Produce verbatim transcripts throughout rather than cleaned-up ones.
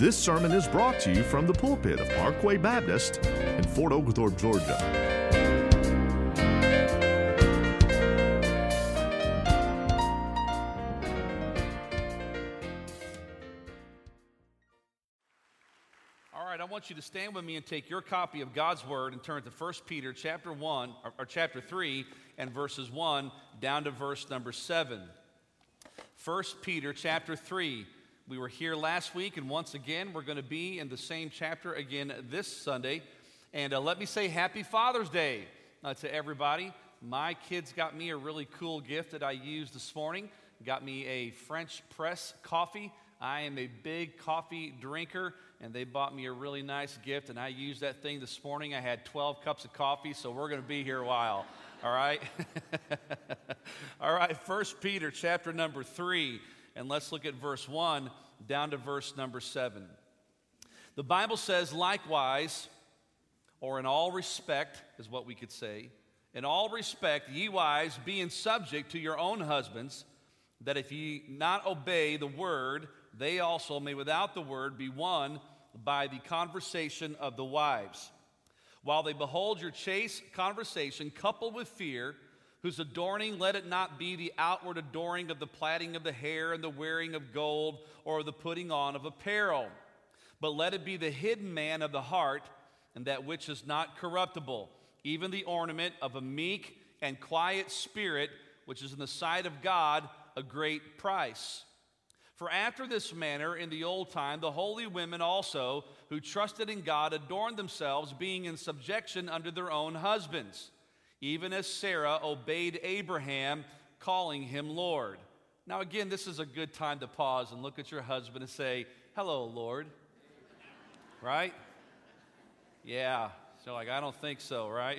This sermon is brought to you from the pulpit of Parkway Baptist in Fort Oglethorpe, Georgia. All right, I want you to stand with me and take your copy of God's Word and turn to First Peter chapter one, or, or chapter three, and verses one down to verse number seven. First Peter chapter three. We were here last week, and once again, we're going to be in the same chapter again this Sunday. And uh, let me say Happy Father's Day uh, to everybody. My kids got me a really cool gift that I used this morning. Got me a French press coffee. I am a big coffee drinker, and they bought me a really nice gift, and I used that thing this morning. I had twelve cups of coffee, so we're going to be here a while, all right? All right, First Peter chapter number three, and let's look at verse one down to verse number seven. The Bible says, likewise, or in all respect, is what we could say, in all respect, ye wives, being subject to your own husbands, that if ye not obey the word, they also may without the word be won by the conversation of the wives. While they behold your chaste conversation coupled with fear, whose adorning let it not be the outward adoring of the plaiting of the hair and the wearing of gold or the putting on of apparel, but let it be the hidden man of the heart, and that which is not corruptible, even the ornament of a meek and quiet spirit, which is in the sight of God a great price. For after this manner in the old time the holy women also, who trusted in God, adorned themselves, being in subjection unto their own husbands, even as Sarah obeyed Abraham, calling him Lord. Now again, this is a good time to pause and look at your husband and say, hello, Lord. Right? Yeah. So like, I don't think so, right?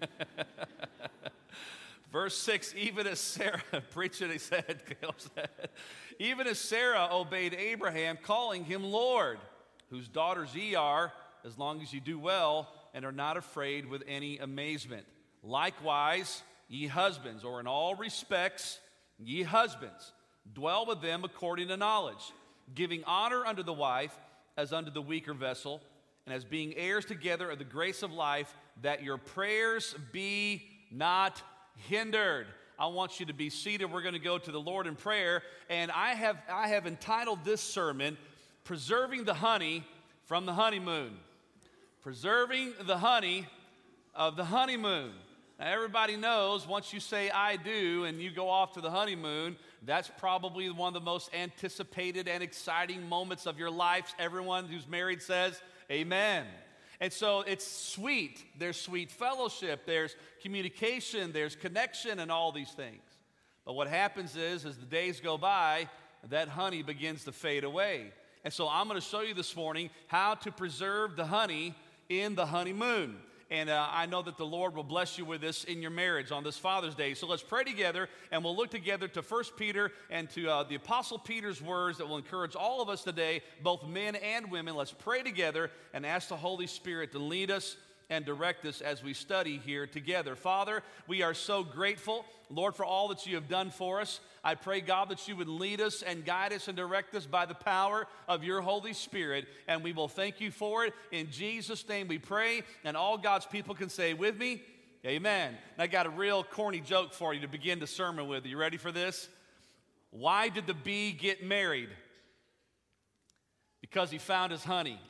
Verse six, even as Sarah, preach it, he said, even as Sarah obeyed Abraham, calling him Lord, whose daughters ye are, as long as you do well and are not afraid with any amazement. Likewise, ye husbands, or in all respects, ye husbands, dwell with them according to knowledge, giving honor unto the wife as unto the weaker vessel, and as being heirs together of the grace of life, that your prayers be not hindered. I want you to be seated. We're going to go to the Lord in prayer, and I have I have entitled this sermon, Preserving the Honey from the Honeymoon. Preserving the honey of the honeymoon. Now, everybody knows once you say I do and you go off to the honeymoon, that's probably one of the most anticipated and exciting moments of your life. Everyone who's married says amen. And so it's sweet. There's sweet fellowship, there's communication, there's connection, and all these things. But what happens is, as the days go by, that honey begins to fade away. And so I'm going to show you this morning how to preserve the honey in the honeymoon. And uh, I know that the Lord will bless you with this in your marriage on this Father's Day. So let's pray together, and we'll look together to First Peter and to uh, the Apostle Peter's words that will encourage all of us today, both men and women. Let's pray together and ask the Holy Spirit to lead us and direct us as we study here together. Father, we are so grateful, Lord, for all that you have done for us. I pray, God, that you would lead us and guide us and direct us by the power of your Holy Spirit, and we will thank you for it. In Jesus' name we pray, and all God's people can say with me, amen. And I got a real corny joke for you to begin the sermon with. Are you ready for this? Why did the bee get married? Because he found his honey.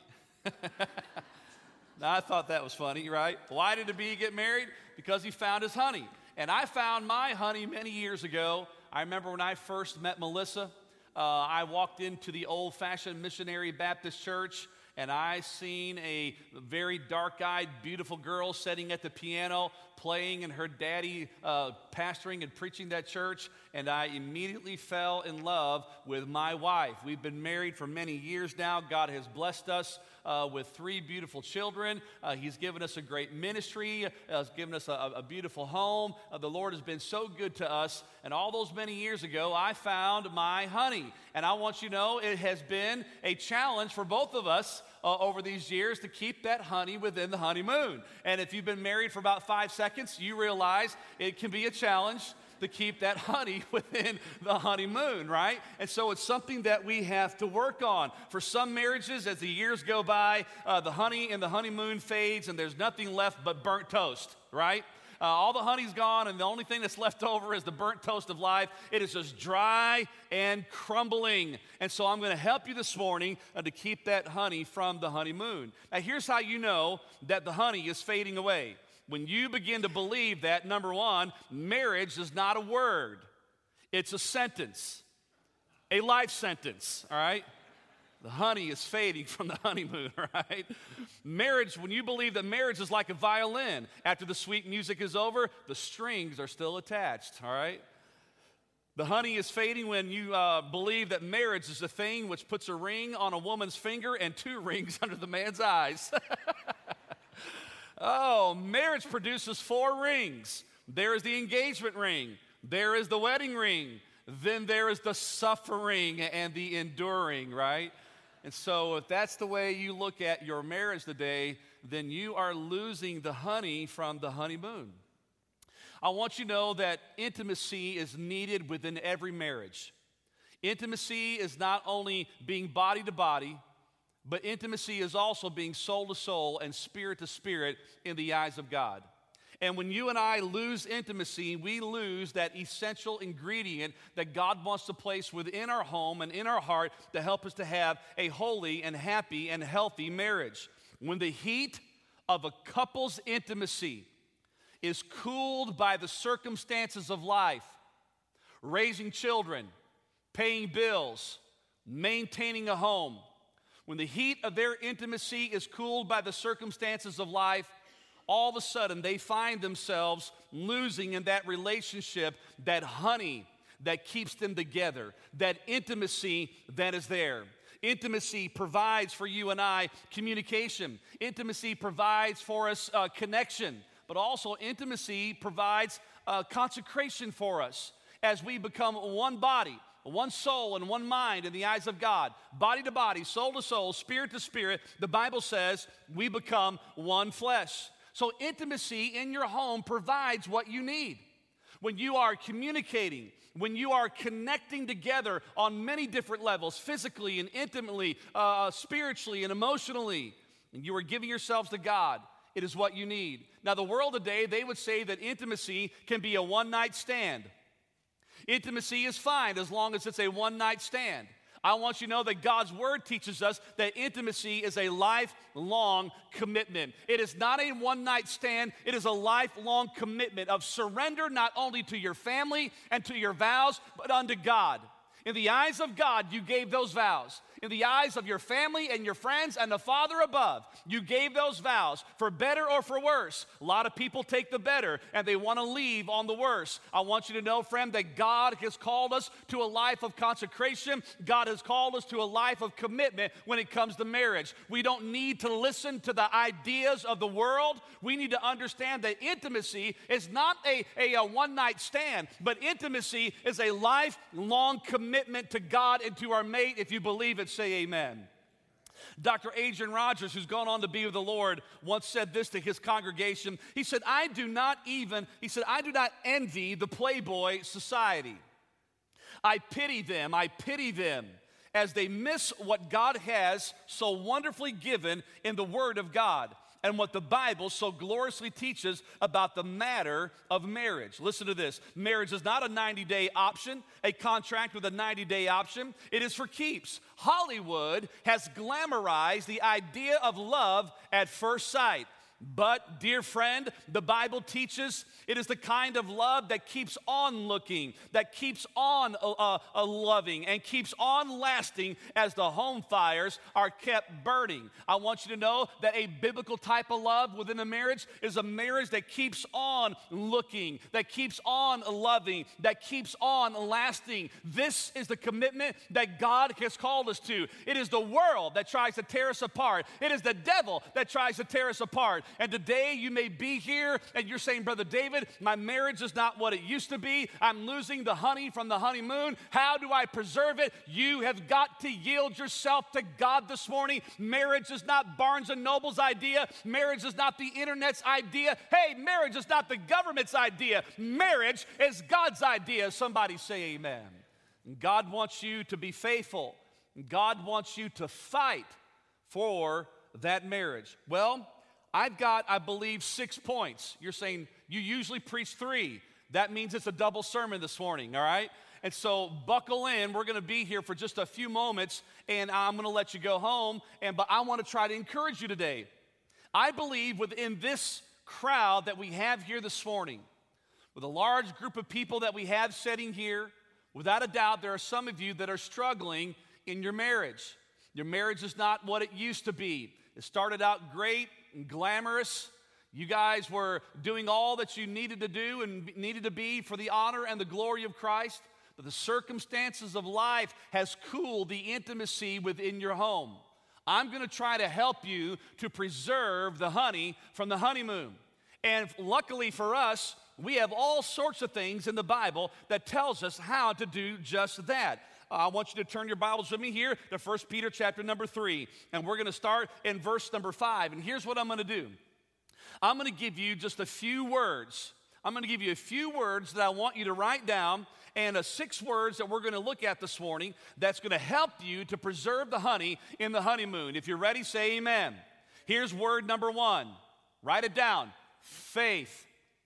Now, I thought that was funny, right? Why did the bee get married? Because he found his honey. And I found my honey many years ago. I remember when I first met Melissa, uh, I walked into the old-fashioned missionary Baptist church, and I seen a very dark-eyed, beautiful girl sitting at the piano, playing, and her daddy uh, pastoring and preaching that church, and I immediately fell in love with my wife. We've been married for many years now. God has blessed us uh, with three beautiful children. Uh, he's given us a great ministry. Uh, he's given us a, a beautiful home. Uh, the Lord has been so good to us, and all those many years ago, I found my honey, and I want you to know it has been a challenge for both of us Uh, over these years to keep that honey within the honeymoon. And if you've been married for about five seconds, you realize it can be a challenge. to keep that honey within the honeymoon, right? And so it's something that we have to work on. For some marriages, as the years go by, uh, the honey in the honeymoon fades and there's nothing left but burnt toast, right? Uh, all the honey's gone, and the only thing that's left over is the burnt toast of life. It is just dry and crumbling. And so I'm going to help you this morning uh, to keep that honey from the honeymoon. Now, here's how you know that the honey is fading away. When you begin to believe that, number one, marriage is not a word. It's a sentence, a life sentence, all right? The honey is fading from the honeymoon, right? Marriage, when you believe that marriage is like a violin, after the sweet music is over, the strings are still attached, all right? The honey is fading when you uh, believe that marriage is a thing which puts a ring on a woman's finger and two rings under the man's eyes. Oh, marriage produces four rings. There is the engagement ring. There is the wedding ring. Then there is the suffering and the enduring, right? And so if that's the way you look at your marriage today, then you are losing the honey from the honeymoon. I want you to know that intimacy is needed within every marriage. Intimacy is not only being body to body, but intimacy is also being soul to soul and spirit to spirit in the eyes of God. And when you and I lose intimacy, we lose that essential ingredient that God wants to place within our home and in our heart to help us to have a holy and happy and healthy marriage. When the heat of a couple's intimacy is cooled by the circumstances of life, raising children, paying bills, maintaining a home, when the heat of their intimacy is cooled by the circumstances of life, all of a sudden they find themselves losing in that relationship that honey that keeps them together, that intimacy that is there. Intimacy provides for you and I communication. Intimacy provides for us uh, connection, but also intimacy provides uh, consecration for us as we become one body, one soul and one mind in the eyes of God. Body to body, soul to soul, spirit to spirit, the Bible says we become one flesh. So intimacy in your home provides what you need. When you are communicating, when you are connecting together on many different levels, physically and intimately, uh, spiritually and emotionally, and you are giving yourselves to God, it is what you need. Now, the world today, they would say that intimacy can be a one-night stand. Intimacy is fine as long as it's a one-night stand. I want you to know that God's Word teaches us that intimacy is a lifelong commitment. It is not a one-night stand. It is a lifelong commitment of surrender not only to your family and to your vows, but unto God. In the eyes of God, you gave those vows. In the eyes of your family and your friends and the Father above, you gave those vows for better or for worse. A lot of people take the better and they want to leave on the worse. I want you to know, friend, that God has called us to a life of consecration. God has called us to a life of commitment when it comes to marriage. We don't need to listen to the ideas of the world. We need to understand that intimacy is not a, a, a one-night stand, but intimacy is a lifelong commitment to God and to our mate. If you believe it, say amen. Doctor Adrian Rogers, who's gone on to be with the Lord, once said this to his congregation. He said, I do not even, he said, I do not envy the Playboy society. I pity them, I pity them as they miss what God has so wonderfully given in the Word of God and what the Bible so gloriously teaches about the matter of marriage. Listen to this. Marriage is not a ninety-day option, a contract with a ninety-day option. It is for keeps. Hollywood has glamorized the idea of love at first sight. But, dear friend, the Bible teaches it is the kind of love that keeps on looking, that keeps on uh, uh, loving, and keeps on lasting as the home fires are kept burning. I want you to know that a biblical type of love within a marriage is a marriage that keeps on looking, that keeps on loving, that keeps on lasting. This is the commitment that God has called us to. It is the world that tries to tear us apart. It is the devil that tries to tear us apart. And today you may be here and you're saying, Brother David, my marriage is not what it used to be. I'm losing the honey from the honeymoon. How do I preserve it? You have got to yield yourself to God this morning. Marriage is not Barnes and Noble's idea. Marriage is not the internet's idea. Hey, marriage is not the government's idea. Marriage is God's idea. Somebody say amen. God wants you to be faithful. God wants you to fight for that marriage. Well, I've got, I believe, six points. You're saying you usually preach three. That means it's a double sermon this morning, all right? And so buckle in. We're going to be here for just a few moments, and I'm going to let you go home. And but I want to try to encourage you today. I believe within this crowd that we have here this morning, with a large group of people that we have sitting here, without a doubt, there are some of you that are struggling in your marriage. Your marriage is not what it used to be. It started out great and glamorous. You guys were doing all that you needed to do and needed to be for the honor and the glory of Christ. But the circumstances of life has cooled the intimacy within your home. I'm going to try to help you to preserve the honey from the honeymoon. And luckily for us, we have all sorts of things in the Bible that tells us how to do just that. Uh, I want you to turn your Bibles with me here to First Peter chapter number three. And we're going to start in verse number five. And here's what I'm going to do. I'm going to give you just a few words. I'm going to give you a few words that I want you to write down, and uh, six words that we're going to look at this morning that's going to help you to preserve the honey in the honeymoon. If you're ready, say amen. Here's word number one. Write it down. Faith.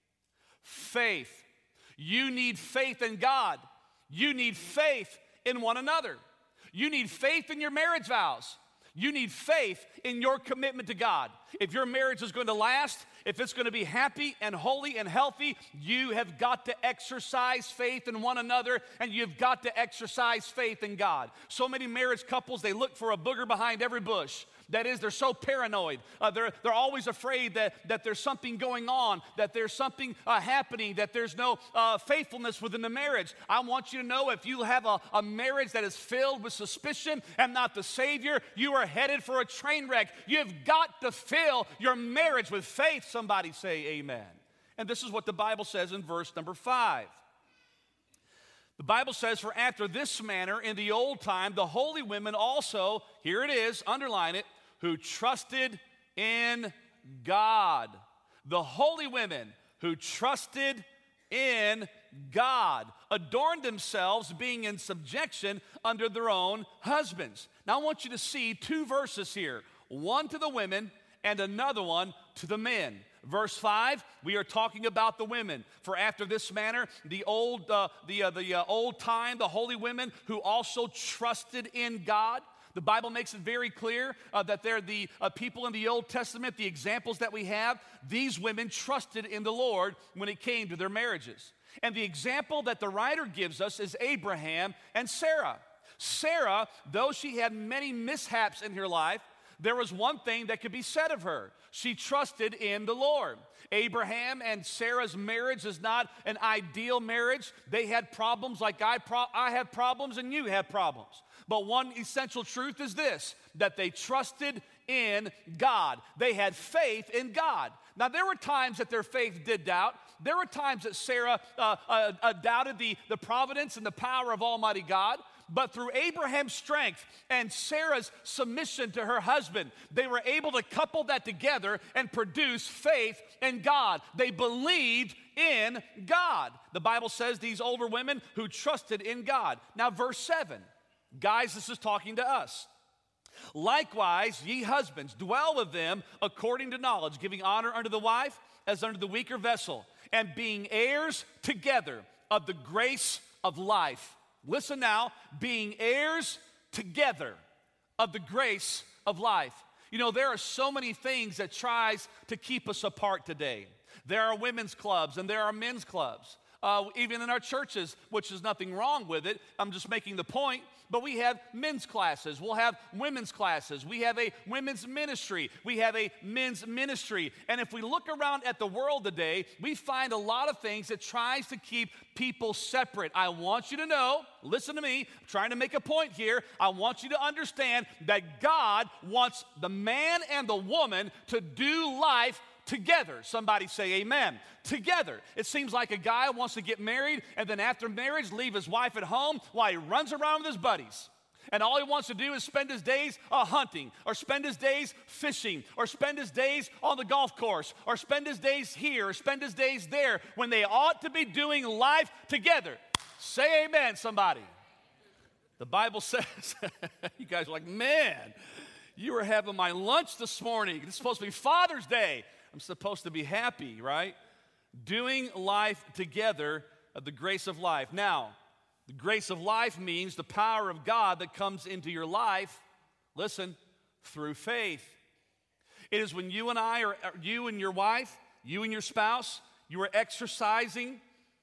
Faith. You need faith in God. You need faith in one another. You need faith in your marriage vows. You need faith in your commitment to God. If your marriage is going to last, if it's going to be happy and holy and healthy, you have got to exercise faith in one another, and you've got to exercise faith in God. So many marriage couples, they look for a booger behind every bush. That is, they're so paranoid. Uh, they're, they're always afraid that, that there's something going on, that there's something uh, happening, that there's no uh, faithfulness within the marriage. I want you to know, if you have a, a marriage that is filled with suspicion and not the Savior, you are headed for a train wreck. You've got to fill your marriage with faith. Somebody say amen. And this is what the Bible says in verse number five. The Bible says, for after this manner in the old time, the holy women also, here it is, underline it, who trusted in God. The holy women who trusted in God adorned themselves, being in subjection under their own husbands. Now I want you to see two verses here, one to the women and another one to the men. Verse five, we are talking about the women. For after this manner, the old, uh, the uh, the uh, old time, the holy women who also trusted in God. The Bible makes it very clear uh, that they're the uh, people in the Old Testament, the examples that we have. These women trusted in the Lord when it came to their marriages. And the example that the writer gives us is Abraham and Sarah. Sarah, though she had many mishaps in her life, there was one thing that could be said of her. She trusted in the Lord. Abraham and Sarah's marriage is not an ideal marriage. They had problems like I, pro- I have problems and you have problems. But one essential truth is this, that they trusted in God. They had faith in God. Now, there were times that their faith did doubt. There were times that Sarah uh, uh, uh, doubted the, the providence and the power of Almighty God. But through Abraham's strength and Sarah's submission to her husband, they were able to couple that together and produce faith in God. They believed in God. The Bible says these older women who trusted in God. Now, verse seven. Guys, this is talking to us. Likewise, ye husbands, dwell with them according to knowledge, giving honor unto the wife as unto the weaker vessel, and being heirs together of the grace of life. Listen now, being heirs together of the grace of life. You know, there are so many things that tries to keep us apart today. There are women's clubs and there are men's clubs. Uh, even in our churches, which is nothing wrong with it. I'm just making the point. But we have men's classes. We'll have women's classes. We have a women's ministry. We have a men's ministry. And if we look around at the world today, we find a lot of things that tries to keep people separate. I want you to know, listen to me, I'm trying to make a point here. I want you to understand that God wants the man and the woman to do life together. Somebody say amen. Together. It seems like a guy wants to get married and then after marriage leave his wife at home while he runs around with his buddies. And all he wants to do is spend his days uh, hunting, or spend his days fishing, or spend his days on the golf course, or spend his days here, or spend his days there, when they ought to be doing life together. Say amen, somebody. The Bible says, you guys are like, man, you were having my lunch this morning. It's supposed to be Father's Day. I'm supposed to be happy, right? Doing life together of the grace of life. Now, the grace of life means the power of God that comes into your life, listen, through faith. It is when you and I, or you and your wife, you and your spouse, you are exercising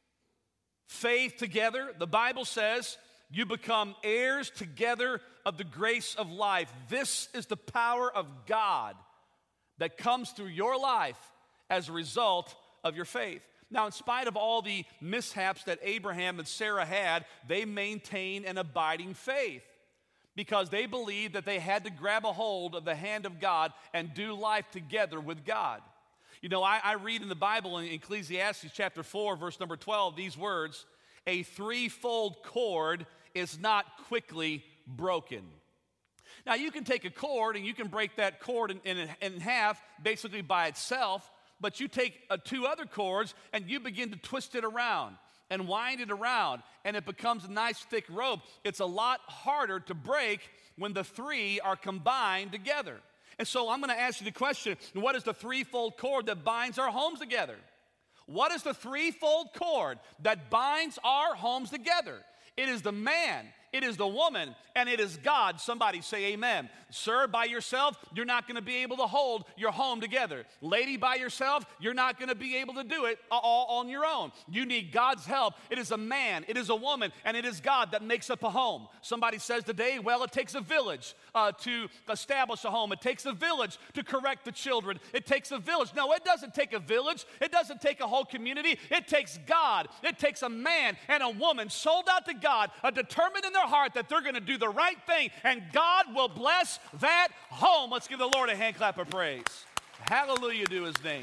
faith together. The Bible says you become heirs together of the grace of life. This is the power of God that comes through your life as a result of your faith. Now, in spite of all the mishaps that Abraham and Sarah had, they maintained an abiding faith because they believed that they had to grab a hold of the hand of God and do life together with God. You know, I, I read in the Bible in Ecclesiastes chapter four, verse number twelve, these words, "A threefold cord is not quickly broken." Now, you can take a cord and you can break that cord in, in, in half basically by itself, but you take uh, two other cords and you begin to twist it around and wind it around, and it becomes a nice thick rope. It's a lot harder to break when the three are combined together. And so I'm going to ask you the question, what is the threefold cord that binds our homes together? What is the threefold cord that binds our homes together? It is the man, it is the woman, and it is God. Somebody say amen. Sir, by yourself, you're not going to be able to hold your home together. Lady, by yourself, you're not going to be able to do it all on your own. You need God's help. It is a man, it is a woman, and it is God that makes up a home. Somebody says today, well, it takes a village uh, to establish a home. It takes a village to correct the children. It takes a village. No, it doesn't take a village. It doesn't take a whole community. It takes God. It takes a man and a woman sold out to God, uh, determined in their heart that they're going to do the right thing, and God will bless that home. Let's give the Lord a hand clap of praise. Hallelujah to his name.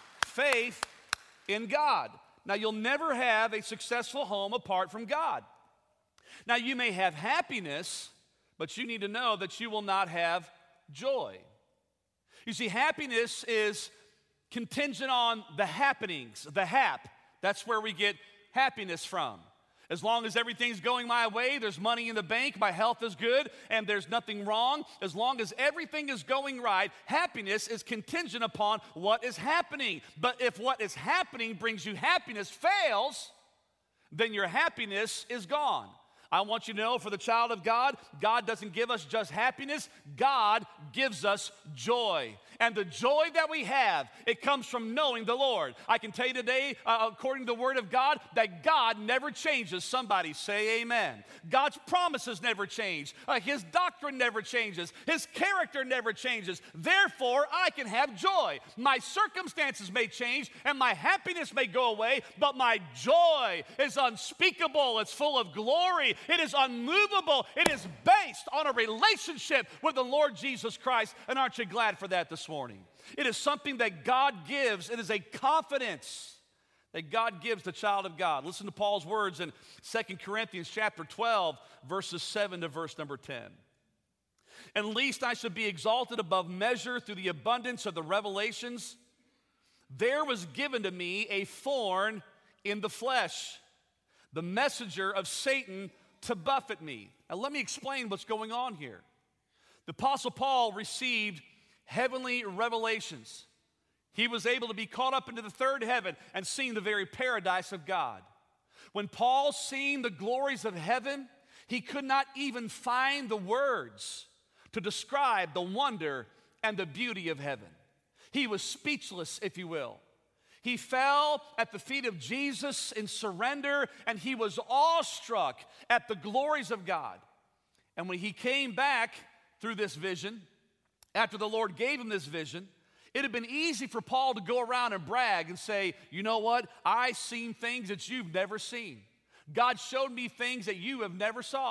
Faith in God. Now, you'll never have a successful home apart from God. Now, you may have happiness, but you need to know that you will not have joy. You see, happiness is contingent on the happenings, the hap. That's where we get happiness from. As long as everything's going my way, there's money in the bank, my health is good, and there's nothing wrong. As long as everything is going right, happiness is contingent upon what is happening. But if what is happening brings you happiness fails, then your happiness is gone. I want you to know, for the child of God, God doesn't give us just happiness. God gives us joy. And the joy that we have, it comes from knowing the Lord. I can tell you today, uh, according to the Word of God, that God never changes. Somebody say amen. God's promises never change. Uh, His doctrine never changes. His character never changes. Therefore, I can have joy. My circumstances may change and my happiness may go away, but my joy is unspeakable. It's full of glory. It is unmovable. It is based on a relationship with the Lord Jesus Christ. And aren't you glad for that this morning? It is something that God gives. It is a confidence that God gives the child of God. Listen to Paul's words in Second Corinthians chapter twelve, verses seven to verse number ten. "And lest I should be exalted above measure through the abundance of the revelations, there was given to me a thorn in the flesh, the messenger of Satan to buffet me." Now let me explain what's going on here. The Apostle Paul received heavenly revelations. He was able to be caught up into the third heaven and seen the very paradise of God. When Paul seen the glories of heaven, he could not even find the words to describe the wonder and the beauty of heaven. He was speechless, if you will. He fell at the feet of Jesus in surrender, and he was awestruck at the glories of God. And when he came back through this vision, after the Lord gave him this vision, it had been easy for Paul to go around and brag and say, you know what? I seen things that you've never seen. God showed me things that you have never saw.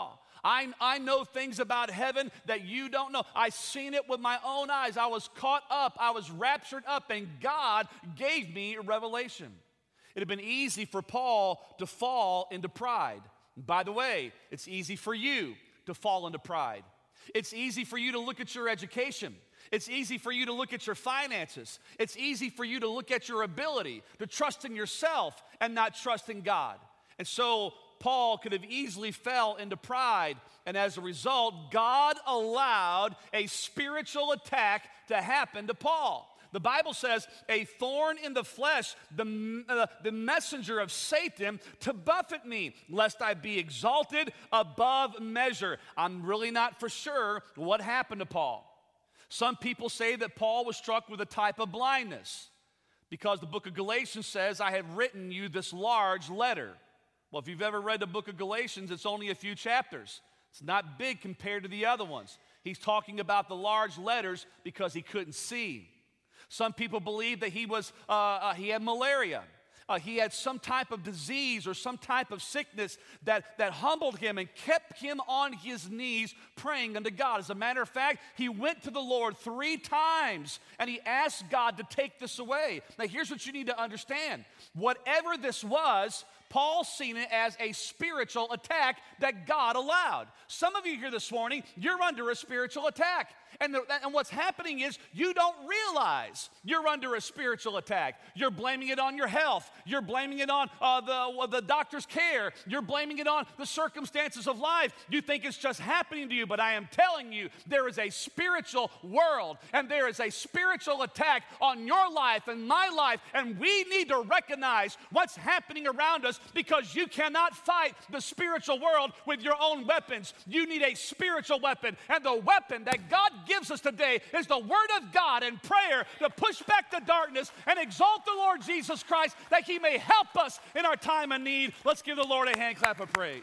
I, I know things about heaven that you don't know. I seen it with my own eyes. I was caught up. I was raptured up, and God gave me a revelation. It had been easy for Paul to fall into pride. By the way, it's easy for you to fall into pride. It's easy for you to look at your education. It's easy for you to look at your finances. It's easy for you to look at your ability, to trust in yourself and not trust in God. And so Paul could have easily fell into pride, and as a result, God allowed a spiritual attack to happen to Paul. The Bible says, a thorn in the flesh, the, uh, the messenger of Satan, to buffet me, lest I be exalted above measure. I'm really not for sure what happened to Paul. Some people say that Paul was struck with a type of blindness because the book of Galatians says, I have written you this large letter. Well, if you've ever read the book of Galatians, it's only a few chapters. It's not big compared to the other ones. He's talking about the large letters because he couldn't see. Some people believe that he was uh, uh, he had malaria. Uh, he had some type of disease or some type of sickness that, that humbled him and kept him on his knees praying unto God. As a matter of fact, he went to the Lord three times and he asked God to take this away. Now, here's what you need to understand. Whatever this was, Paul's seen it as a spiritual attack that God allowed. Some of you here this morning, you're under a spiritual attack. And, the, and what's happening is you don't realize you're under a spiritual attack. You're blaming it on your health. You're blaming it on uh, the, the doctor's care. You're blaming it on the circumstances of life. You think it's just happening to you, but I am telling you, there is a spiritual world, and there is a spiritual attack on your life and my life, and we need to recognize what's happening around us because you cannot fight the spiritual world with your own weapons. You need a spiritual weapon, and the weapon that God gives us today is the Word of God and prayer to push back the darkness and exalt the Lord Jesus Christ that He may help us in our time of need. Let's give the Lord a hand clap of praise.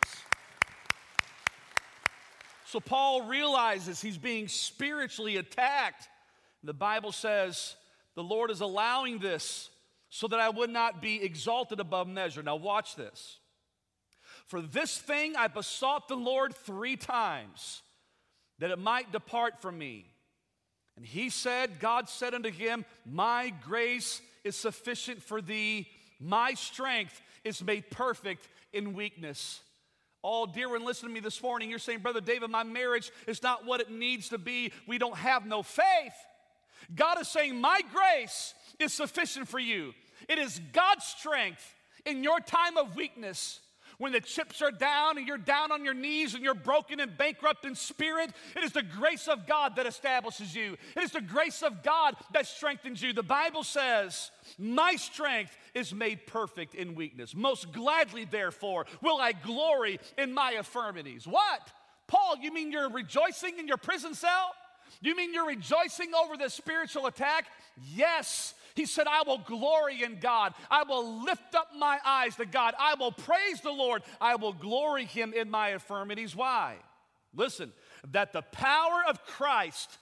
So Paul realizes he's being spiritually attacked. The Bible says the Lord is allowing this so that I would not be exalted above measure. Now watch this. For this thing I besought the Lord three times, that it might depart from me. And he said, God said unto him, my grace is sufficient for thee. My strength is made perfect in weakness. Oh, dear one, listen to me this morning. You're saying, Brother David, my marriage is not what it needs to be. We don't have no faith. God is saying, my grace is sufficient for you. It is God's strength in your time of weakness. When the chips are down and you're down on your knees and you're broken and bankrupt in spirit, it is the grace of God that establishes you. It is the grace of God that strengthens you. The Bible says, my strength is made perfect in weakness. Most gladly, therefore, will I glory in my infirmities. What? Paul, you mean you're rejoicing in your prison cell? You mean you're rejoicing over this spiritual attack? Yes. He said, I will glory in God. I will lift up my eyes to God. I will praise the Lord. I will glory Him in my infirmities. Why? Listen, that the power of Christ,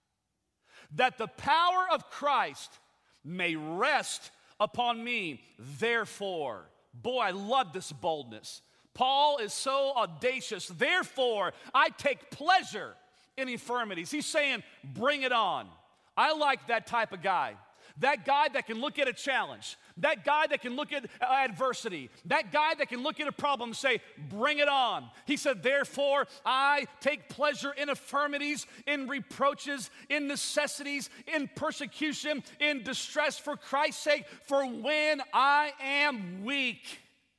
that the power of Christ may rest upon me. Therefore, boy, I love this boldness. Paul is so audacious. Therefore, I take pleasure in infirmities. He's saying, bring it on. I like that type of guy. That guy that can look at a challenge, that guy that can look at adversity, that guy that can look at a problem and say, bring it on. He said, therefore, I take pleasure in infirmities, in reproaches, in necessities, in persecution, in distress for Christ's sake. For when I am weak,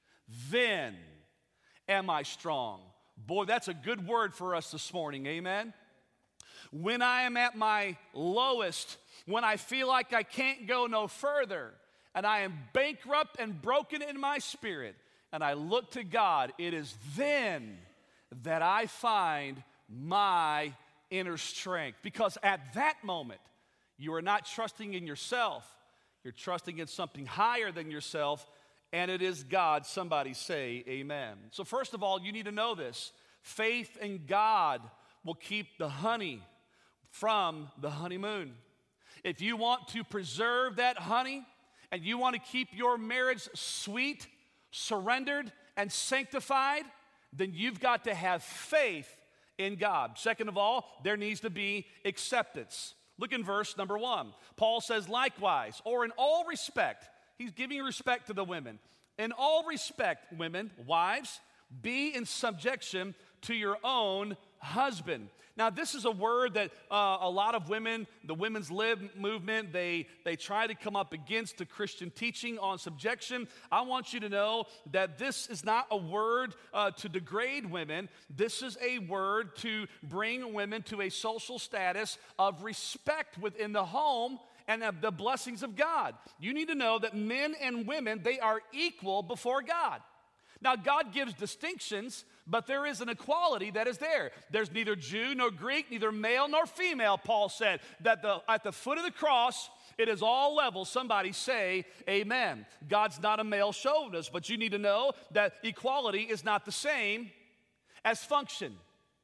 then am I strong. Boy, that's a good word for us this morning, amen? When I am at my lowest, when I feel like I can't go no further, and I am bankrupt and broken in my spirit, and I look to God, it is then that I find my inner strength. Because at that moment, you are not trusting in yourself, you're trusting in something higher than yourself, and it is God. Somebody say amen. So first of all, you need to know this. Faith in God will keep the honey from the honeymoon. If you want to preserve that honey and you want to keep your marriage sweet, surrendered, and sanctified, then you've got to have faith in God. Second of all, there needs to be acceptance. Look in verse number one. Paul says, likewise, or in all respect, he's giving respect to the women. In all respect, women, wives, be in subjection to your own husband. Now, this is a word that uh, a lot of women, the women's lib movement, they, they try to come up against the Christian teaching on subjection. I want you to know that this is not a word uh, to degrade women. This is a word to bring women to a social status of respect within the home and of the blessings of God. You need to know that men and women, they are equal before God. Now, God gives distinctions, but there is an equality that is there. There's neither Jew nor Greek, neither male nor female, Paul said, that the, at the foot of the cross, it is all level. Somebody say amen. God's not a male chauvinist, but you need to know that equality is not the same as function.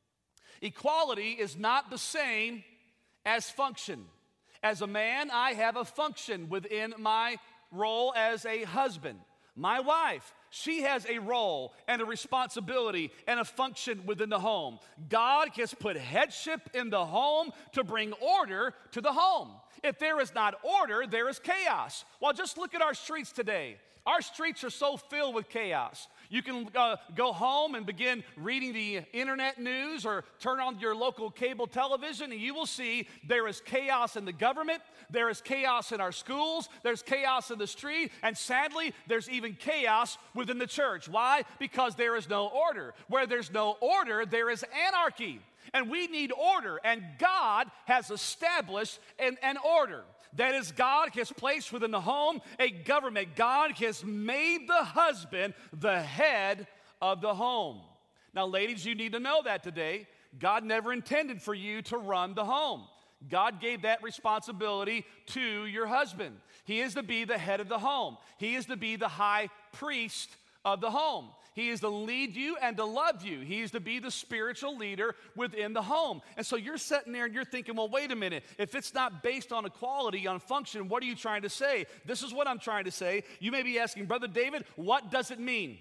Equality is not the same as function. As a man, I have a function within my role as a husband. My wife, she has a role and a responsibility and a function within the home. God has put headship in the home to bring order to the home. If there is not order, there is chaos. Well, just look at our streets today. Our streets are so filled with chaos. You can uh, go home and begin reading the internet news or turn on your local cable television, and you will see there is chaos in the government, there is chaos in our schools, there's chaos in the street, and sadly, there's even chaos within the church. Why? Because there is no order. Where there's no order, there is anarchy. And we need order, and God has established an, an order. That is, God has placed within the home a government. God has made the husband the head of the home. Now, ladies, you need to know that today. God never intended for you to run the home. God gave that responsibility to your husband. He is to be the head of the home. He is to be the high priest of the home. He is to lead you and to love you. He is to be the spiritual leader within the home. And so you're sitting there and you're thinking, well, wait a minute. If it's not based on equality, on function, what are you trying to say? This is what I'm trying to say. You may be asking, Brother David, what does it mean?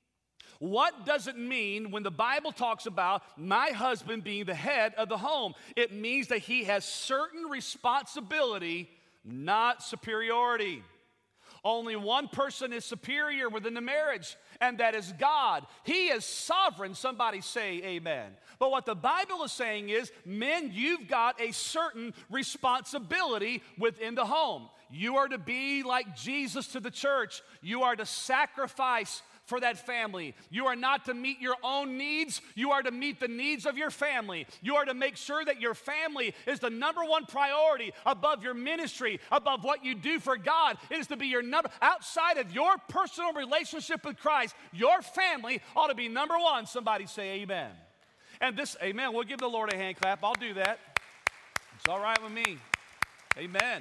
What does it mean when the Bible talks about my husband being the head of the home? It means that he has certain responsibility, not superiority. Only one person is superior within the marriage, and that is God. He is sovereign. Somebody say amen. But what the Bible is saying is, men, you've got a certain responsibility within the home. You are to be like Jesus to the church. You are to sacrifice for that family. You are not to meet your own needs. You are to meet the needs of your family. You are to make sure that your family is the number one priority above your ministry, above what you do for God. It is to be your number, outside of your personal relationship with Christ, your family ought to be number one. Somebody say amen. And this, amen, we'll give the Lord a hand clap. I'll do that. It's all right with me. Amen.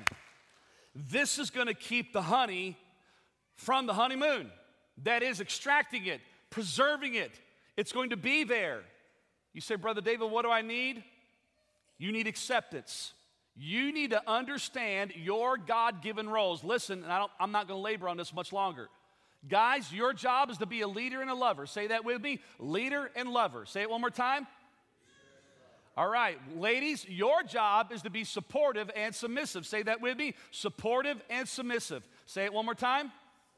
This is going to keep the honey from the honeymoon. That is, extracting it, preserving it. It's going to be there. You say, Brother David, what do I need? You need acceptance. You need to understand your God-given roles. Listen, and I don't, I'm not going to labor on this much longer. Guys, your job is to be a leader and a lover. Say that with me. Leader and lover. Say it one more time. All right. Ladies, your job is to be supportive and submissive. Say that with me. Supportive and submissive. Say it one more time.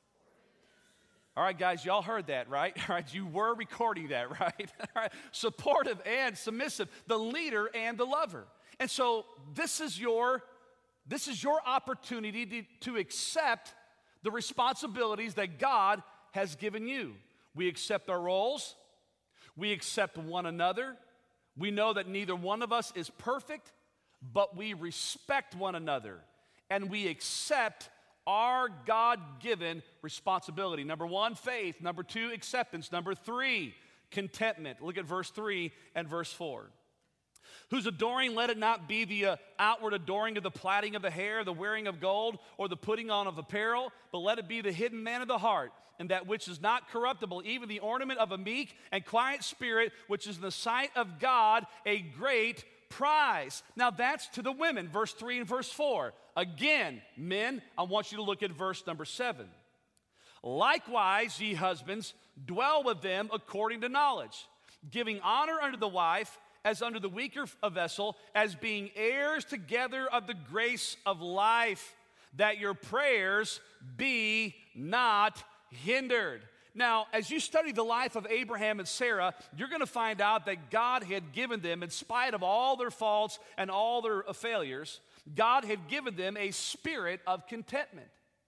All right, guys, y'all heard that, right? All right, you were recording that, right? All right, supportive and submissive, the leader and the lover. And so this is your, this is your opportunity to, to accept the responsibilities that God has given you. We accept our roles. We accept one another. We know that neither one of us is perfect, but we respect one another, and we accept our God-given responsibility. Number one, faith. Number two, acceptance. Number three, contentment. Look at verse three and verse four. Whose adoring, let it not be the uh, outward adoring of the plaiting of the hair, the wearing of gold, or the putting on of apparel, but let it be the hidden man of the heart, and that which is not corruptible, even the ornament of a meek and quiet spirit, which is in the sight of God a great prize. Now that's to the women, verse three and verse four. Again, men, I want you to look at verse number seven. Likewise, ye husbands, dwell with them according to knowledge, giving honor unto the wife as unto the weaker vessel, as being heirs together of the grace of life, that your prayers be not hindered. Now, as you study the life of Abraham and Sarah, you're going to find out that God had given them, in spite of all their faults and all their failures, God had given them a spirit of contentment.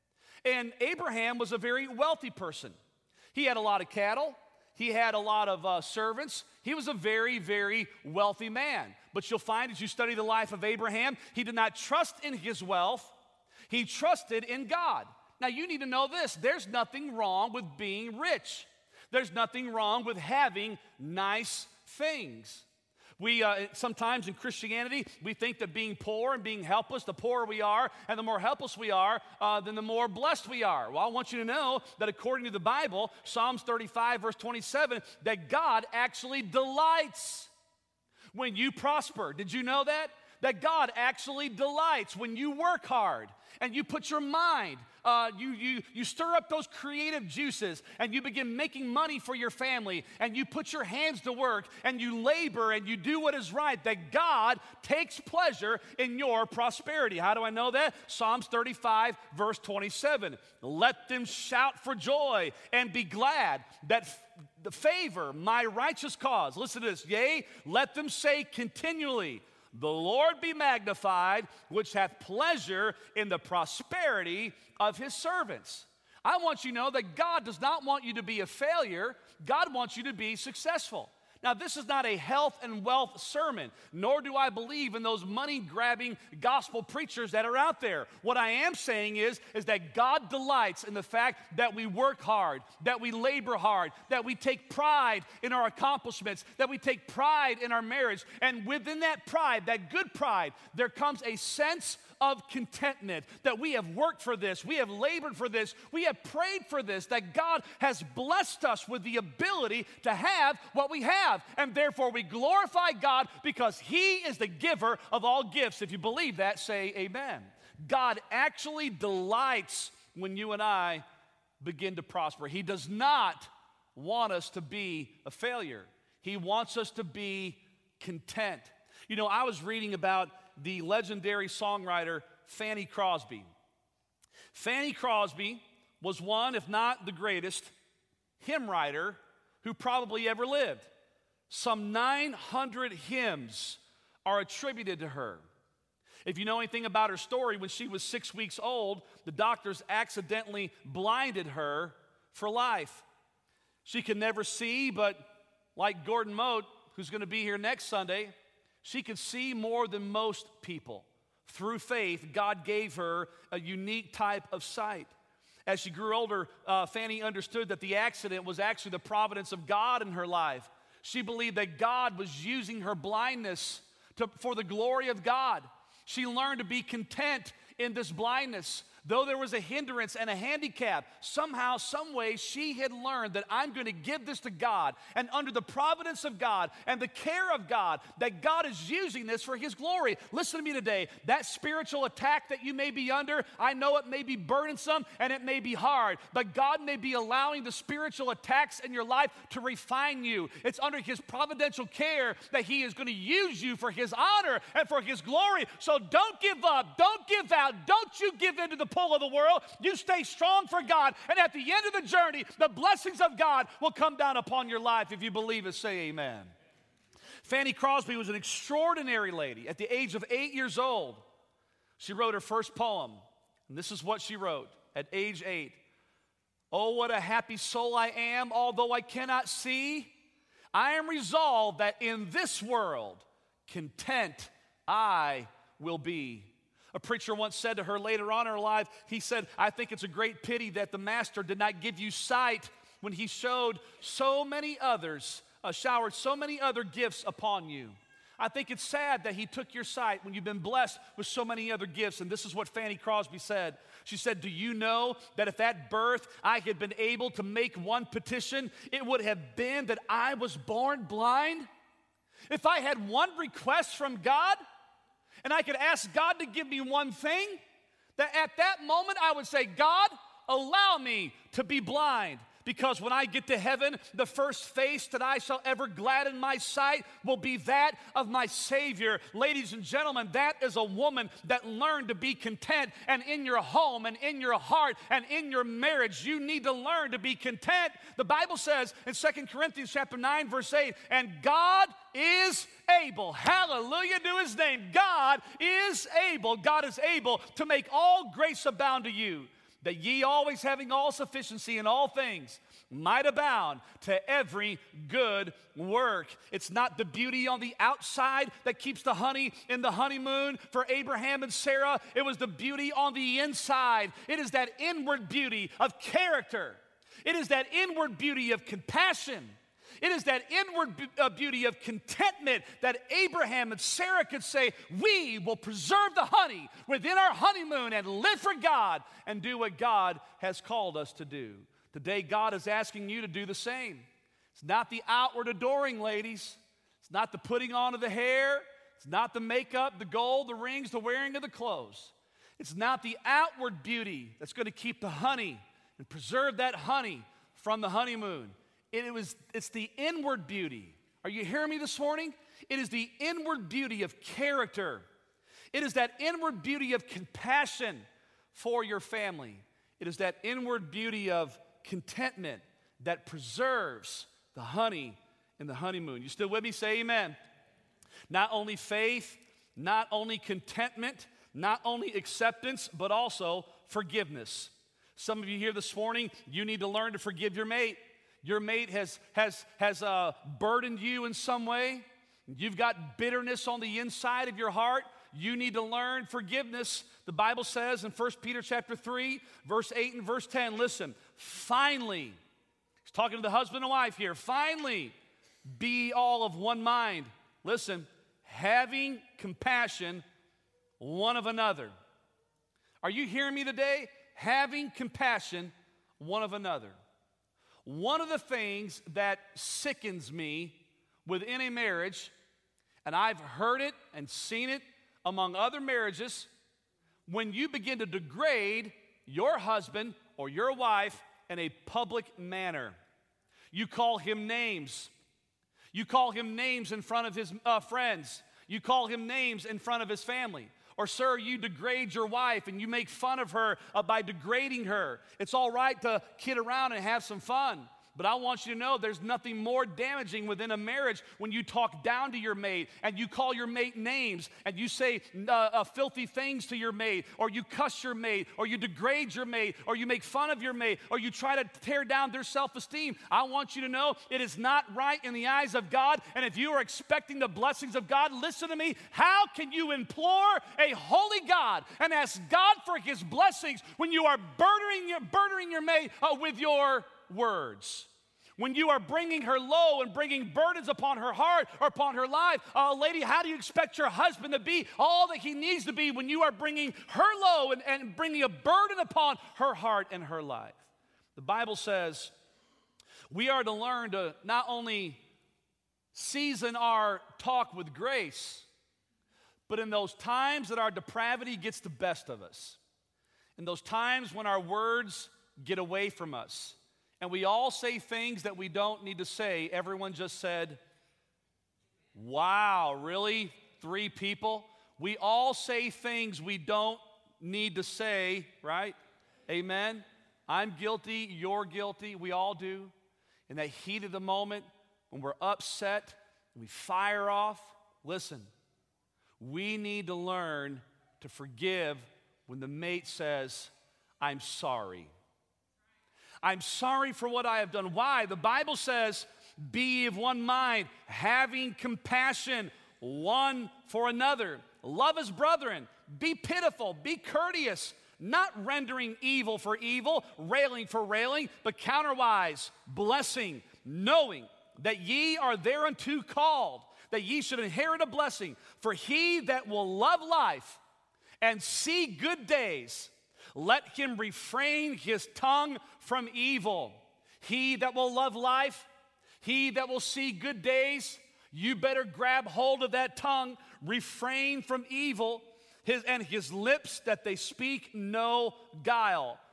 And Abraham was a very wealthy person. He had a lot of cattle. He had a lot of uh, servants. He was a very, very wealthy man. But you'll find as you study the life of Abraham, he did not trust in his wealth. He trusted in God. Now, you need to know this. There's nothing wrong with being rich. There's nothing wrong with having nice things. We uh, sometimes in Christianity, we think that being poor and being helpless, the poorer we are and the more helpless we are, uh, then the more blessed we are. Well, I want you to know that according to the Bible, Psalms thirty-five, verse twenty-seven, that God actually delights when you prosper. Did you know that? That God actually delights when you work hard and you put your mind, uh, you, you, you stir up those creative juices and you begin making money for your family and you put your hands to work and you labor and you do what is right, that God takes pleasure in your prosperity. How do I know that? Psalms thirty-five, verse twenty-seven. Let them shout for joy and be glad that f- the favor my righteous cause. Listen to this. Yea, let them say continually, the Lord be magnified, which hath pleasure in the prosperity of his servants. I want you to know that God does not want you to be a failure. God wants you to be successful. Now, this is not a health and wealth sermon, nor do I believe in those money-grabbing gospel preachers that are out there. What I am saying is, is that God delights in the fact that we work hard, that we labor hard, that we take pride in our accomplishments, that we take pride in our marriage. And within that pride, that good pride, there comes a sense of contentment, that we have worked for this, we have labored for this, we have prayed for this, that God has blessed us with the ability to have what we have. And therefore we glorify God because he is the giver of all gifts. If you believe that, say amen. God actually delights when you and I begin to prosper. He does not want us to be a failure. He wants us to be content. You know, I was reading about the legendary songwriter Fanny Crosby. Fanny Crosby was one, if not the greatest, hymn writer who probably ever lived. Some nine hundred hymns are attributed to her. If you know anything about her story, when she was six weeks old, the doctors accidentally blinded her for life. She could never see, but like Gordon Mote, who's going to be here next Sunday, she could see more than most people. Through faith, God gave her a unique type of sight. As she grew older, uh, Fanny understood that the accident was actually the providence of God in her life. She believed that God was using her blindness to, for the glory of God. She learned to be content in this blindness. Though there was a hindrance and a handicap, somehow, some way, she had learned that I'm going to give this to God, and under the providence of God and the care of God, that God is using this for his glory. Listen to me today. That spiritual attack that you may be under, I know it may be burdensome and it may be hard, but God may be allowing the spiritual attacks in your life to refine you. It's under his providential care that he is going to use you for his honor and for his glory. So don't give up. Don't give out. Don't you give in to the pull of the world. You stay strong for God, and at the end of the journey, the blessings of God will come down upon your life. If you believe it, say amen. Fanny Crosby was an extraordinary lady. At the age of eight years old, she wrote her first poem, and this is what she wrote at age eight. Oh, what a happy soul I am, although I cannot see. I am resolved that in this world, content I will be. A preacher once said to her later on in her life, he said, I think it's a great pity that the master did not give you sight when he showed so many others, uh, showered so many other gifts upon you. I think it's sad that he took your sight when you've been blessed with so many other gifts. And this is what Fanny Crosby said. She said, do you know that if at birth I had been able to make one petition, it would have been that I was born blind? If I had one request from God, and I could ask God to give me one thing, that at that moment I would say, God, allow me to be blind. Because when I get to heaven, the first face that I shall ever gladden my sight will be that of my Savior. Ladies and gentlemen, that is a woman that learned to be content. And in your home and in your heart and in your marriage, you need to learn to be content. The Bible says in Second Corinthians chapter nine, verse eight, and God is able. Hallelujah to his name. God is able. God is able to make all grace abound to you, that ye always having all sufficiency in all things might abound to every good work. It's not the beauty on the outside that keeps the honey in the honeymoon for Abraham and Sarah. It was the beauty on the inside. It is that inward beauty of character. It is that inward beauty of compassion. It is that inward beauty of contentment that Abraham and Sarah could say, we will preserve the honey within our honeymoon and live for God and do what God has called us to do. Today, God is asking you to do the same. It's not the outward adoring, ladies. It's not the putting on of the hair. It's not the makeup, the gold, the rings, the wearing of the clothes. It's not the outward beauty that's going to keep the honey and preserve that honey from the honeymoon. It was, it's the inward beauty. Are you hearing me this morning? It is the inward beauty of character. It is that inward beauty of compassion for your family. It is that inward beauty of contentment that preserves the honey in the honeymoon. You still with me? Say amen. Not only faith, not only contentment, not only acceptance, but also forgiveness. Some of you here this morning, you need to learn to forgive your mate. Your mate has, has, has uh, burdened you in some way. You've got bitterness on the inside of your heart. You need to learn forgiveness. The Bible says in First Peter chapter three, verse eight and verse ten, listen, finally, he's talking to the husband and wife here, finally, be all of one mind. Listen, having compassion one of another. Are you hearing me today? Having compassion one of another. One of the things that sickens me within a marriage, and I've heard it and seen it among other marriages, when you begin to degrade your husband or your wife in a public manner. You call him names. You call him names in front of his uh, friends. You call him names in front of his family. Or, sir, you degrade your wife and you make fun of her uh, by degrading her. It's all right to kid around and have some fun. But I want you to know there's nothing more damaging within a marriage when you talk down to your mate and you call your mate names and you say uh, uh, filthy things to your mate, or you cuss your mate, or you degrade your mate, or you make fun of your mate, or you try to tear down their self-esteem. I want you to know it is not right in the eyes of God, and if you are expecting the blessings of God, listen to me, how can you implore a holy God and ask God for his blessings when you are burdening your, burdening your mate uh, with your words? When you are bringing her low and bringing burdens upon her heart or upon her life, uh, lady, how do you expect your husband to be all that he needs to be when you are bringing her low and, and bringing a burden upon her heart and her life? The Bible says we are to learn to not only season our talk with grace, but in those times that our depravity gets the best of us, in those times when our words get away from us, and we all say things that we don't need to say. Everyone just said, wow, really? Three people? We all say things we don't need to say, right? Amen? I'm guilty, you're guilty, we all do. In that heat of the moment, when we're upset, we fire off, listen, we need to learn to forgive when the mate says, I'm sorry. I'm sorry for what I have done. Why? The Bible says, be of one mind, having compassion one for another. Love as brethren. Be pitiful. Be courteous. Not rendering evil for evil, railing for railing, but counterwise, blessing, knowing that ye are thereunto called, that ye should inherit a blessing. For he that will love life and see good days, let him refrain his tongue from evil. He that will love life, he that will see good days, you better grab hold of that tongue, refrain from evil, his, and his lips that they speak no guile.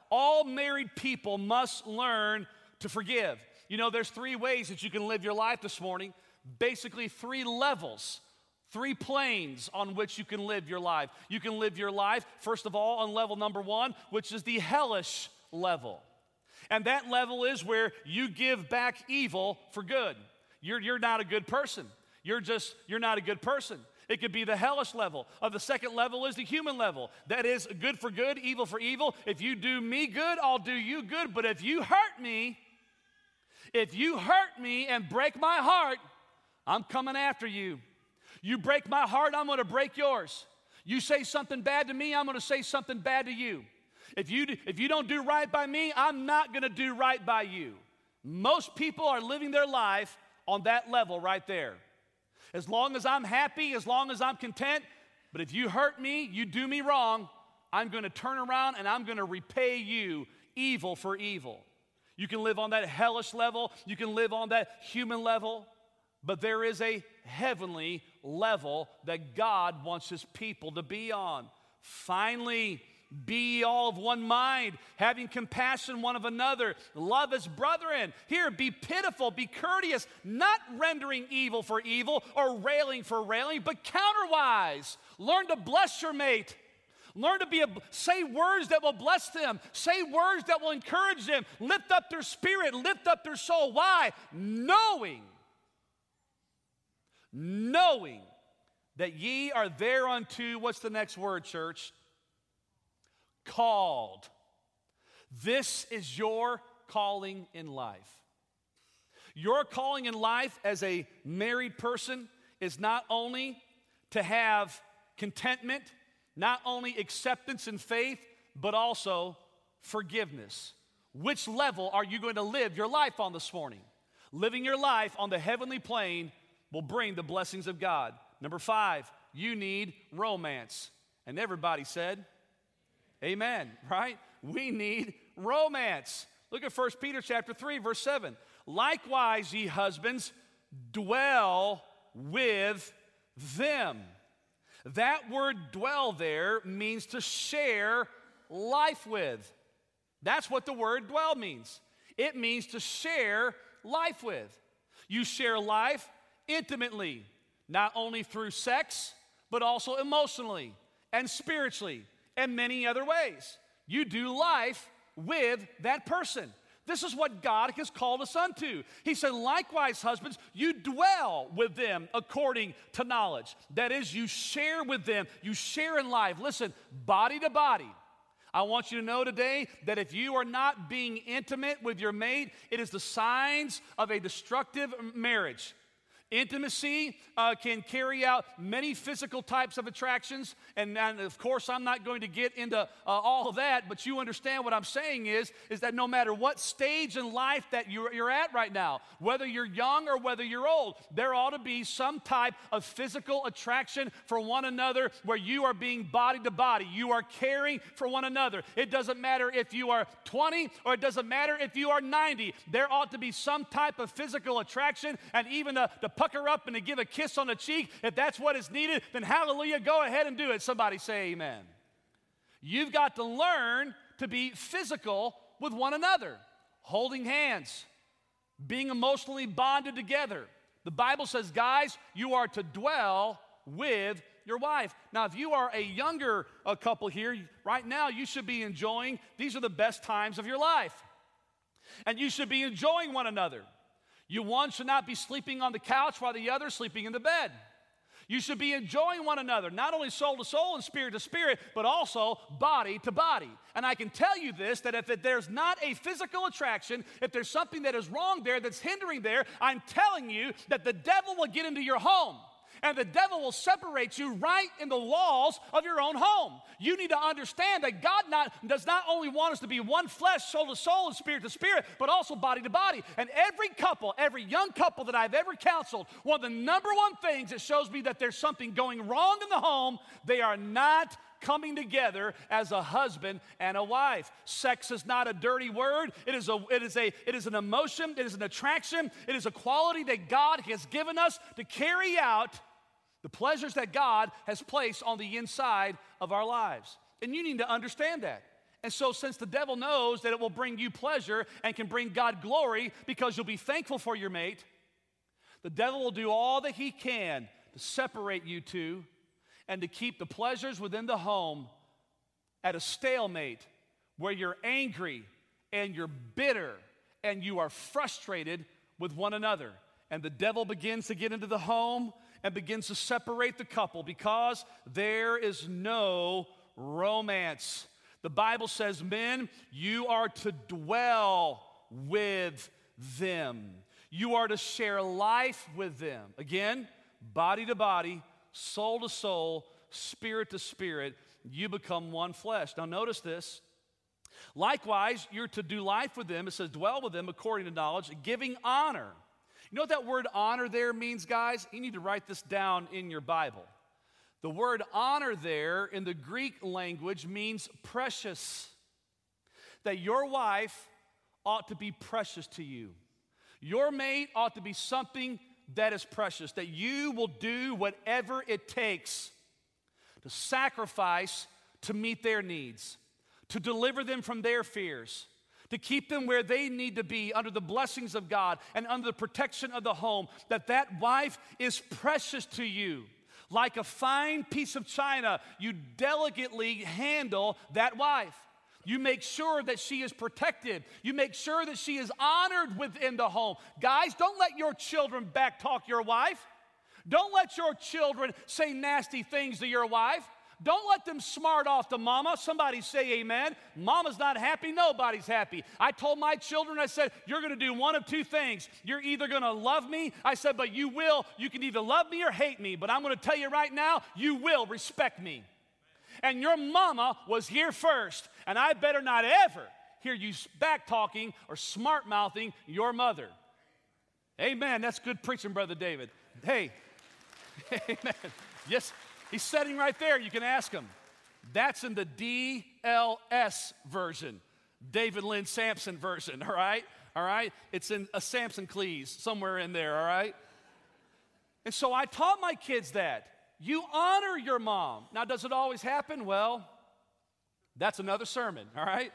all married people must learn to forgive. You know, there's three ways that you can live your life this morning. Basically, three levels, three planes on which you can live your life. You can live your life, first of all, on level number one, which is the hellish level. And that level is where you give back evil for good. You're, you're not a good person. You're just, you're not a good person. It could be the hellish level. Of the second level is the human level. That is good for good, evil for evil. If you do me good, I'll do you good. But if you hurt me, if you hurt me and break my heart, I'm coming after you. You break my heart, I'm going to break yours. You say something bad to me, I'm going to say something bad to you. If you, do, if you don't do right by me, I'm not going to do right by you. Most people are living their life on that level right there. As long as I'm happy, as long as I'm content, but if you hurt me, you do me wrong, I'm going to turn around and I'm going to repay you evil for evil. You can live on that hellish level, you can live on that human level, but there is a heavenly level that God wants His people to be on. Finally, be all of one mind, having compassion one of another, love as brethren. Here, be pitiful, be courteous, not rendering evil for evil or railing for railing, but counterwise. Learn to bless your mate. Learn to be a, say words that will bless them. Say words that will encourage them. Lift up their spirit, lift up their soul. Why? Knowing, knowing that ye are thereunto, what's the next word, church? Called. This is your calling in life. Your calling in life as a married person is not only to have contentment, not only acceptance and faith, but also forgiveness. Which level are you going to live your life on this morning? Living your life on the heavenly plane will bring the blessings of God. Number five, you need romance. And everybody said, amen, right? We need romance. Look at First Peter chapter three, verse seven. Likewise, ye husbands, dwell with them. That word dwell there means to share life with. That's what the word dwell means. It means to share life with. You share life intimately, not only through sex, but also emotionally and spiritually and many other ways. You do life with that person. This is what God has called us unto. He said, likewise, husbands, you dwell with them according to knowledge. That is, you share with them, you share in life. Listen, body to body. I want you to know today that if you are not being intimate with your mate, it is the signs of a destructive marriage. Intimacy uh, can carry out many physical types of attractions, and, and of course I'm not going to get into uh, all of that, but you understand what I'm saying is, is that no matter what stage in life that you're, you're at right now, whether you're young or whether you're old, there ought to be some type of physical attraction for one another where you are being body to body. You are caring for one another. It doesn't matter if you are twenty or it doesn't matter if you are ninety. There ought to be some type of physical attraction, and even the, the pucker up and to give a kiss on the cheek. If that's what is needed, then hallelujah, go ahead and do it. Somebody say amen. You've got to learn to be physical with one another, holding hands, being emotionally bonded together. The Bible says, guys, you are to dwell with your wife. Now, if you are a younger uh, couple here, right now you should be enjoying, these are the best times of your life. And you should be enjoying one another. You one should not be sleeping on the couch while the other is sleeping in the bed. You should be enjoying one another, not only soul to soul and spirit to spirit, but also body to body. And I can tell you this, that if there's not a physical attraction, if there's something that is wrong there that's hindering there, I'm telling you that the devil will get into your home. And the devil will separate you right in the walls of your own home. You need to understand that God not, does not only want us to be one flesh, soul to soul, and spirit to spirit, but also body to body. And every couple, every young couple that I've ever counseled, one of the number one things that shows me that there's something going wrong in the home, they are not coming together as a husband and a wife. Sex is not a dirty word. It is a it is a it is an emotion, it is an attraction, it is a quality that God has given us to carry out the pleasures that God has placed on the inside of our lives. And you need to understand that. And so since the devil knows that it will bring you pleasure and can bring God glory because you'll be thankful for your mate, the devil will do all that he can to separate you two and to keep the pleasures within the home at a stalemate where you're angry and you're bitter and you are frustrated with one another. And the devil begins to get into the home and begins to separate the couple because there is no romance. The Bible says, men, you are to dwell with them. You are to share life with them. Again, body to body, soul to soul, spirit to spirit, you become one flesh. Now notice this. Likewise, you're to do life with them. It says dwell with them according to knowledge, giving honor. You know what that word honor there means, guys? You need to write this down in your Bible. The word honor there in the Greek language means precious. That your wife ought to be precious to you. Your mate ought to be something that is precious. That you will do whatever it takes to sacrifice to meet their needs, to deliver them from their fears, to keep them where they need to be under the blessings of God and under the protection of the home. That that wife is precious to you. Like a fine piece of china, you delicately handle that wife. You make sure that she is protected. You make sure that she is honored within the home. Guys, don't let your children backtalk your wife. Don't let your children say nasty things to your wife. Don't let them smart off to mama. Somebody say amen. Mama's not happy. Nobody's happy. I told my children, I said, you're going to do one of two things. You're either going to love me. I said, but you will. You can either love me or hate me. But I'm going to tell you right now, you will respect me. And your mama was here first. And I better not ever hear you back-talking or smart-mouthing your mother. Amen. That's good preaching, Brother David. Hey, amen. Yes. He's sitting right there. You can ask him. That's in the D L S version, David Lynn Sampson version, all right? All right? It's in a Samson Cleese somewhere in there, all right? And so I taught my kids that. You honor your mom. Now, does it always happen? Well, that's another sermon, all right?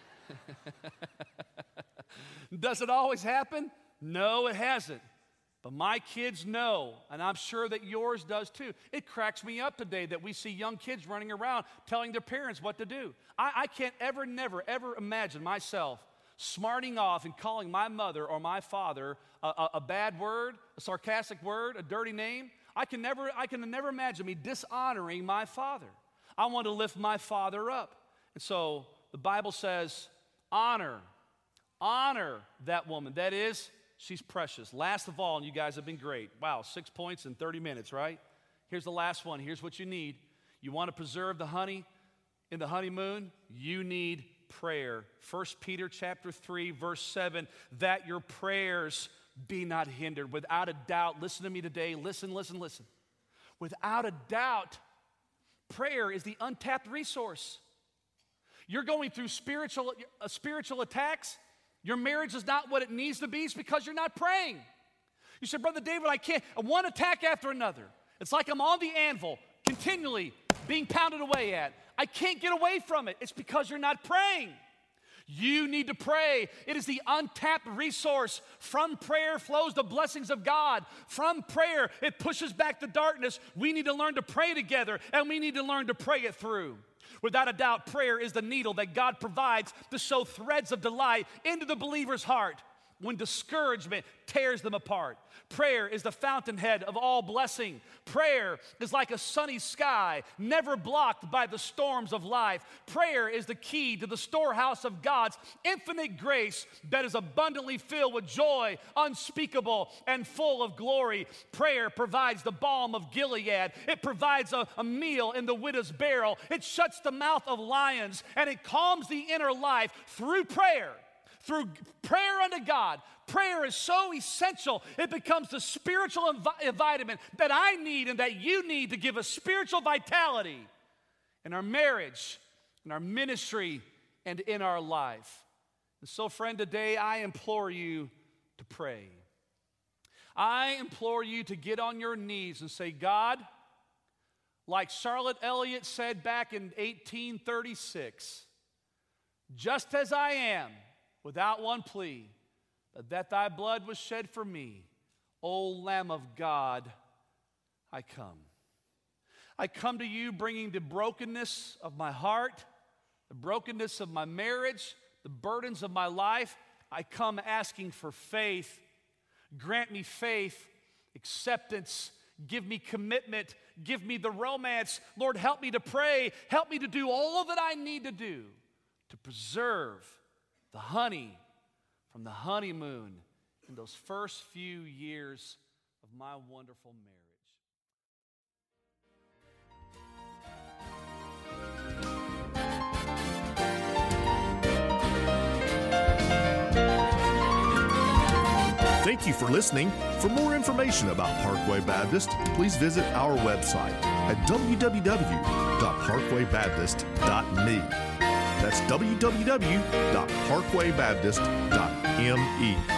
Does it always happen? No, it hasn't. But my kids know, and I'm sure that yours does too. It cracks me up today that we see young kids running around telling their parents what to do. I, I can't ever, never, ever imagine myself smarting off and calling my mother or my father a, a, a bad word, a sarcastic word, a dirty name. I can never, I can never imagine me dishonoring my father. I want to lift my father up. And so the Bible says, honor, honor that woman. That is, she's precious. Last of all, and you guys have been great. Wow, six points in thirty minutes, right? Here's the last one. Here's what you need. You want to preserve the honey in the honeymoon? You need prayer. First Peter chapter three, verse seven, that your prayers be not hindered. Without a doubt, listen to me today. Listen, listen, listen. Without a doubt, prayer is the untapped resource. You're going through spiritual, uh, spiritual attacks. Your marriage is not what it needs to be. It's because you're not praying. You said, Brother David, I can't. One attack after another. It's like I'm on the anvil, continually being pounded away at. I can't get away from it. It's because you're not praying. You need to pray. It is the untapped resource. From prayer flows the blessings of God. From prayer, it pushes back the darkness. We need to learn to pray together, and we need to learn to pray it through. Without a doubt, prayer is the needle that God provides to sow threads of delight into the believer's heart when discouragement tears them apart. Prayer is the fountainhead of all blessing. Prayer is like a sunny sky, never blocked by the storms of life. Prayer is the key to the storehouse of God's infinite grace that is abundantly filled with joy, unspeakable and full of glory. Prayer provides the balm of Gilead. It provides a, a meal in the widow's barrel. It shuts the mouth of lions, and it calms the inner life through prayer. Through prayer unto God. Prayer is so essential, it becomes the spiritual envi- vitamin that I need and that you need to give us spiritual vitality in our marriage, in our ministry, and in our life. And so, friend, today I implore you to pray. I implore you to get on your knees and say, God, like Charlotte Elliott said back in eighteen thirty-six, just as I am, without one plea, but that thy blood was shed for me. O Lamb of God, I come. I come to you bringing the brokenness of my heart, the brokenness of my marriage, the burdens of my life. I come asking for faith. Grant me faith, acceptance, give me commitment, give me the romance. Lord, help me to pray. Help me to do all that I need to do to preserve the honey from the honeymoon in those first few years of my wonderful marriage. Thank you for listening. For more information about Parkway Baptist, please visit our website at w w w dot parkway baptist dot m e. That's w w w dot parkway baptist dot m e.